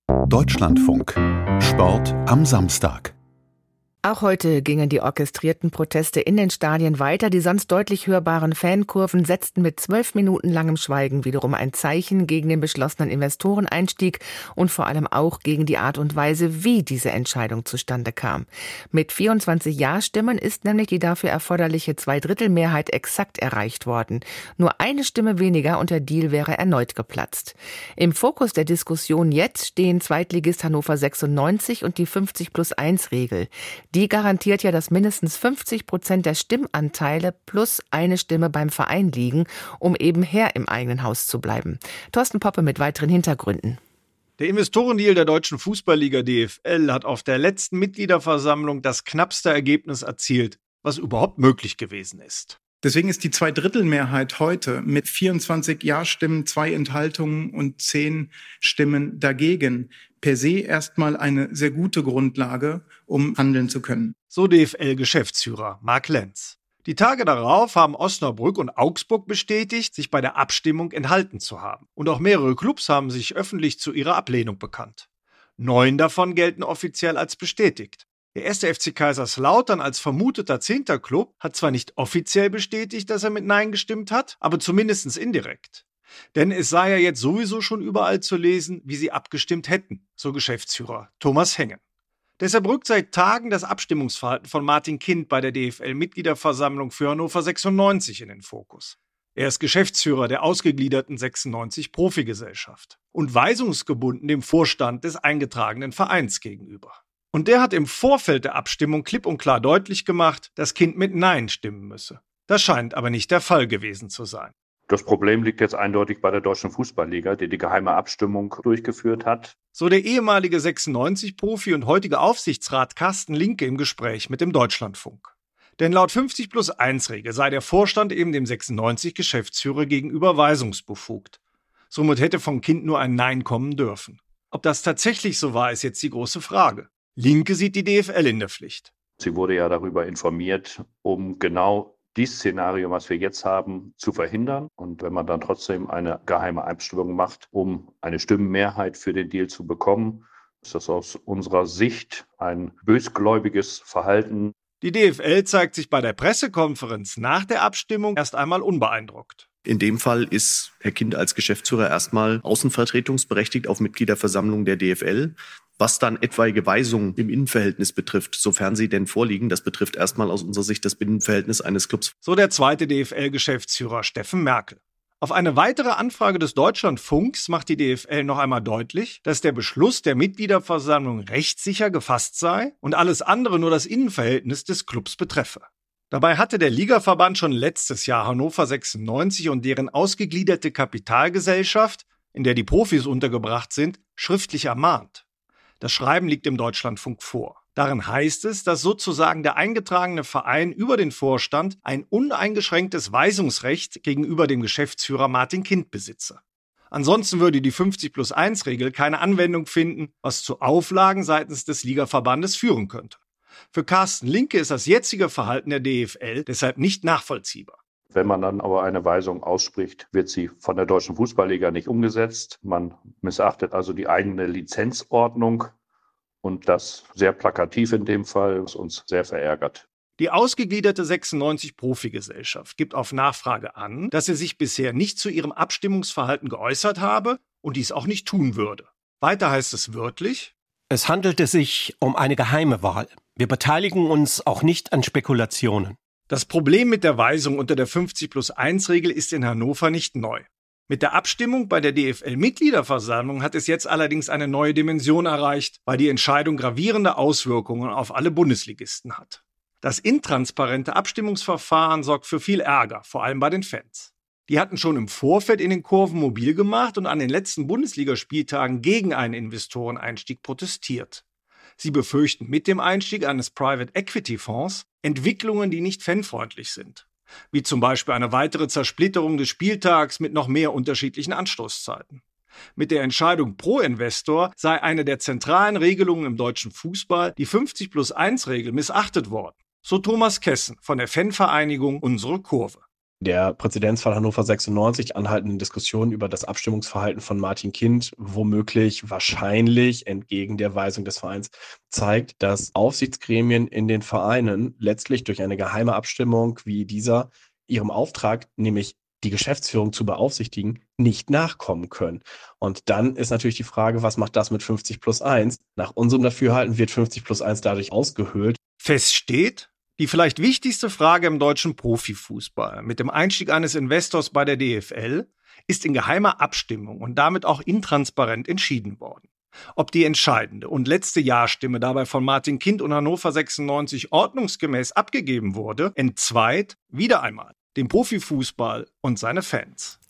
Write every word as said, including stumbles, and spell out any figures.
Deutschlandfunk. Sport am Samstag. Auch heute gingen die orchestrierten Proteste in den Stadien weiter. Die sonst deutlich hörbaren Fankurven setzten mit zwölf Minuten langem Schweigen wiederum ein Zeichen gegen den beschlossenen Investoreneinstieg und vor allem auch gegen die Art und Weise, wie diese Entscheidung zustande kam. Mit vierundzwanzig Ja-Stimmen ist nämlich die dafür erforderliche Zweidrittelmehrheit exakt erreicht worden. Nur eine Stimme weniger und der Deal wäre erneut geplatzt. Im Fokus der Diskussion jetzt stehen Zweitligist Hannover sechsundneunzig und die fünfzig plus eins Regel. Die garantiert ja, dass mindestens fünfzig Prozent der Stimmanteile plus eine Stimme beim Verein liegen, um eben Herr im eigenen Haus zu bleiben. Thorsten Poppe mit weiteren Hintergründen. Der Investorendeal der Deutschen Fußballliga D F L hat auf der letzten Mitgliederversammlung das knappste Ergebnis erzielt, was überhaupt möglich gewesen ist. Deswegen ist die Zweidrittelmehrheit heute mit vierundzwanzig Ja-Stimmen, zwei Enthaltungen und zehn Stimmen dagegen per se erstmal eine sehr gute Grundlage, um handeln zu können. So D F L-Geschäftsführer Marc Lenz. Die Tage darauf haben Osnabrück und Augsburg bestätigt, sich bei der Abstimmung enthalten zu haben. Und auch mehrere Clubs haben sich öffentlich zu ihrer Ablehnung bekannt. Neun davon gelten offiziell als bestätigt. Der erste F C Kaiserslautern als vermuteter zehnter Club hat zwar nicht offiziell bestätigt, dass er mit Nein gestimmt hat, aber zumindest indirekt. Denn es sei ja jetzt sowieso schon überall zu lesen, wie sie abgestimmt hätten, so Geschäftsführer Thomas Hengen. Deshalb rückt seit Tagen das Abstimmungsverhalten von Martin Kind bei der D F L-Mitgliederversammlung für Hannover sechsundneunzig in den Fokus. Er ist Geschäftsführer der ausgegliederten sechsundneunzig Profigesellschaft und weisungsgebunden dem Vorstand des eingetragenen Vereins gegenüber. Und der hat im Vorfeld der Abstimmung klipp und klar deutlich gemacht, dass Kind mit Nein stimmen müsse. Das scheint aber nicht der Fall gewesen zu sein. Das Problem liegt jetzt eindeutig bei der Deutschen Fußballliga, die die geheime Abstimmung durchgeführt hat. So der ehemalige sechsundneunzig-Profi und heutige Aufsichtsrat Carsten Linke im Gespräch mit dem Deutschlandfunk. Denn laut fünfzig plus eins Regel sei der Vorstand eben dem sechsundneunzig-Geschäftsführer gegenüber weisungsbefugt. Somit hätte von Kind nur ein Nein kommen dürfen. Ob das tatsächlich so war, ist jetzt die große Frage. Linke sieht die D F L in der Pflicht. Sie wurde ja darüber informiert, um genau dieses Szenario, was wir jetzt haben, zu verhindern. Und wenn man dann trotzdem eine geheime Abstimmung macht, um eine Stimmenmehrheit für den Deal zu bekommen, ist das aus unserer Sicht ein bösgläubiges Verhalten. Die D F L zeigt sich bei der Pressekonferenz nach der Abstimmung erst einmal unbeeindruckt. In dem Fall ist Herr Kind als Geschäftsführer erstmal außenvertretungsberechtigt auf Mitgliederversammlung der D F L. Was dann etwaige Weisungen im Innenverhältnis betrifft, sofern sie denn vorliegen, das betrifft erstmal aus unserer Sicht das Binnenverhältnis eines Clubs. So der zweite D F L-Geschäftsführer Steffen Merkel. Auf eine weitere Anfrage des Deutschlandfunks macht die D F L noch einmal deutlich, dass der Beschluss der Mitgliederversammlung rechtssicher gefasst sei und alles andere nur das Innenverhältnis des Clubs betreffe. Dabei hatte der Ligaverband schon letztes Jahr Hannover sechsundneunzig und deren ausgegliederte Kapitalgesellschaft, in der die Profis untergebracht sind, schriftlich ermahnt. Das Schreiben liegt im Deutschlandfunk vor. Darin heißt es, dass sozusagen der eingetragene Verein über den Vorstand ein uneingeschränktes Weisungsrecht gegenüber dem Geschäftsführer Martin Kind besitze. Ansonsten würde die fünfzig plus eins Regel keine Anwendung finden, was zu Auflagen seitens des Ligaverbandes führen könnte. Für Carsten Linke ist das jetzige Verhalten der D F L deshalb nicht nachvollziehbar. Wenn man dann aber eine Weisung ausspricht, wird sie von der Deutschen Fußballliga nicht umgesetzt. Man missachtet also die eigene Lizenzordnung und das sehr plakativ in dem Fall, was uns sehr verärgert. Die ausgegliederte sechsundneunzig Profigesellschaft gibt auf Nachfrage an, dass sie sich bisher nicht zu ihrem Abstimmungsverhalten geäußert habe und dies auch nicht tun würde. Weiter heißt es wörtlich: Es handelte sich um eine geheime Wahl. Wir beteiligen uns auch nicht an Spekulationen. Das Problem mit der Weisung unter der fünfzig plus eins Regel ist in Hannover nicht neu. Mit der Abstimmung bei der D F L-Mitgliederversammlung hat es jetzt allerdings eine neue Dimension erreicht, weil die Entscheidung gravierende Auswirkungen auf alle Bundesligisten hat. Das intransparente Abstimmungsverfahren sorgt für viel Ärger, vor allem bei den Fans. Die hatten schon im Vorfeld in den Kurven mobil gemacht und an den letzten Bundesligaspieltagen gegen einen Investoreneinstieg protestiert. Sie befürchten mit dem Einstieg eines Private Equity Fonds Entwicklungen, die nicht fanfreundlich sind. Wie zum Beispiel eine weitere Zersplitterung des Spieltags mit noch mehr unterschiedlichen Anstoßzeiten. Mit der Entscheidung pro Investor sei eine der zentralen Regelungen im deutschen Fußball, die fünfzig plus eins Regel, missachtet worden. So Thomas Kessen von der Fanvereinigung Unsere Kurve. Der Präzedenzfall Hannover sechsundneunzig, anhaltenden Diskussionen über das Abstimmungsverhalten von Martin Kind, womöglich, wahrscheinlich entgegen der Weisung des Vereins, zeigt, dass Aufsichtsgremien in den Vereinen letztlich durch eine geheime Abstimmung wie dieser ihrem Auftrag, nämlich die Geschäftsführung zu beaufsichtigen, nicht nachkommen können. Und dann ist natürlich die Frage, was macht das mit fünfzig plus eins? Nach unserem Dafürhalten wird fünfzig plus eins dadurch ausgehöhlt. Fest steht, die vielleicht wichtigste Frage im deutschen Profifußball mit dem Einstieg eines Investors bei der D F L ist in geheimer Abstimmung und damit auch intransparent entschieden worden. Ob die entscheidende und letzte Ja-Stimme dabei von Martin Kind und Hannover sechsundneunzig ordnungsgemäß abgegeben wurde, entzweit wieder einmal den Profifußball und seine Fans.